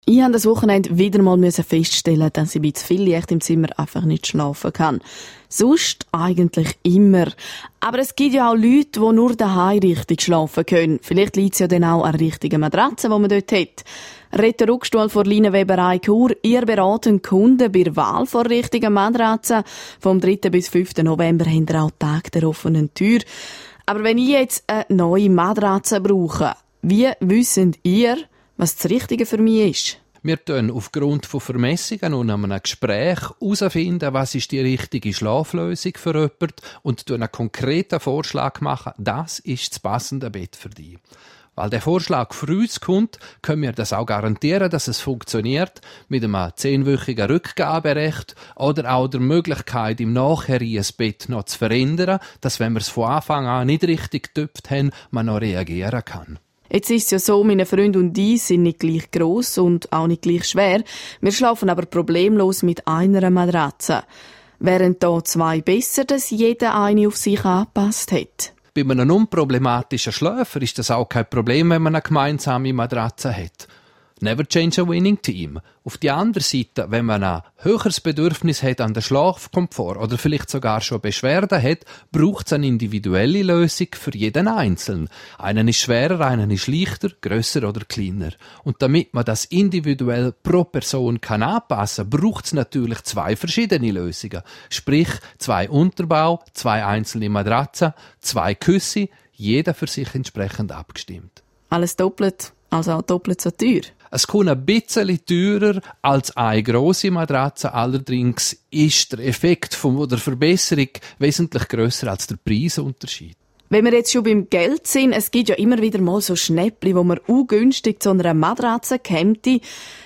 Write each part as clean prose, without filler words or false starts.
Ich musste das Wochenende wieder mal feststellen, dass ich bei zu viel Licht im Zimmer einfach nicht schlafen kann. Sonst eigentlich immer. Aber es gibt ja auch Leute, die nur daheim richtig schlafen können. Vielleicht liegt es ja dann auch an der richtigen Matratze, die man dort hat. Reto Ruckstuhl von Leinenweberei Chur. Ihr beratet Kunden bei der Wahl der richtigen Matratze. Vom 3. bis 5. November habt ihr auch Tag der offenen Tür. Aber wenn ich jetzt eine neue Matratze brauche, wie wisst ihr, was das Richtige für mich ist? Wir können aufgrund von Vermessungen und einem Gespräch herausfinden, was ist die richtige Schlaflösung für jemanden und einen konkreten Vorschlag machen, das ist das passende Bett für dich. Weil der Vorschlag für uns kommt, können wir das auch garantieren, dass es funktioniert, mit einem 10-wöchigen Rückgaberecht oder auch der Möglichkeit, im Nachhinein ein Bett noch zu verändern, dass, wenn wir es von Anfang an nicht richtig getöpft haben, man noch reagieren kann. Jetzt ist es ja so, meine Freunde und ich sind nicht gleich gross und auch nicht gleich schwer. Wir schlafen aber problemlos mit einer Matratze. Wären da zwei besser, dass jeder eine auf sich angepasst hat? Bei einem unproblematischen Schläfer ist das auch kein Problem, wenn man eine gemeinsame Matratze hat. Never change a winning team. Auf die andere Seite, wenn man ein höheres Bedürfnis hat an den Schlafkomfort oder vielleicht sogar schon Beschwerden hat, braucht es eine individuelle Lösung für jeden Einzelnen. Einen ist schwerer, einen ist leichter, grösser oder kleiner. Und damit man das individuell pro Person kann anpassen, braucht es natürlich zwei verschiedene Lösungen. Sprich, 2 Unterbau, 2 einzelne Matratzen, 2 Küsse, jeder für sich entsprechend abgestimmt. Alles doppelt, also auch doppelt so teuer. Es kommt ein bisschen teurer als eine grosse Matratze, allerdings ist der Effekt der Verbesserung wesentlich grösser als der Preisunterschied. Wenn wir jetzt schon beim Geld sind, es gibt ja immer wieder mal so Schnäppchen, wo man ungünstig zu einer Matratze käme.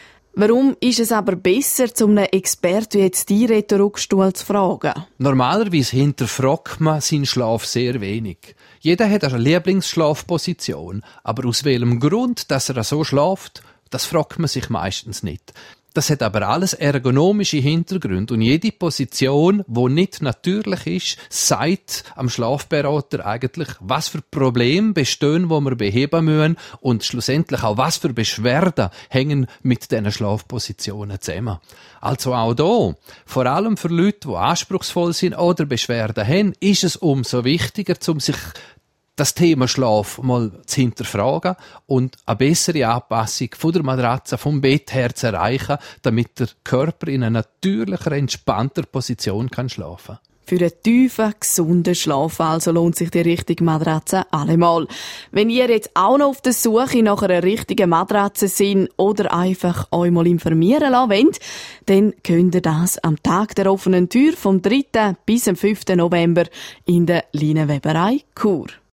Warum ist es aber besser, zu einem Experten wie jetzt die Reto Ruckstuhl zu fragen? Normalerweise hinterfragt man seinen Schlaf sehr wenig. Jeder hat eine Lieblingsschlafposition, aber aus welchem Grund, dass er so schläft, das fragt man sich meistens nicht. Das hat aber alles ergonomische Hintergründe und jede Position, die nicht natürlich ist, sagt am Schlafberater eigentlich, was für Probleme bestehen, die wir beheben müssen und schlussendlich auch was für Beschwerden hängen mit diesen Schlafpositionen zusammen. Also auch hier, vor allem für Leute, die anspruchsvoll sind oder Beschwerden haben, ist es umso wichtiger, um sich das Thema Schlaf mal zu hinterfragen und eine bessere Anpassung von der Matratze vom Bett her zu erreichen, damit der Körper in einer natürlicher, entspannter Position kann schlafen. Für einen tiefen, gesunden Schlaf also lohnt sich die richtige Matratze allemal. Wenn ihr jetzt auch noch auf der Suche nach einer richtigen Matratze seid oder einfach euch mal informieren lassen wollt, dann könnt ihr das am Tag der offenen Tür vom 3. bis am 5. November in der Leinenweberei Chur.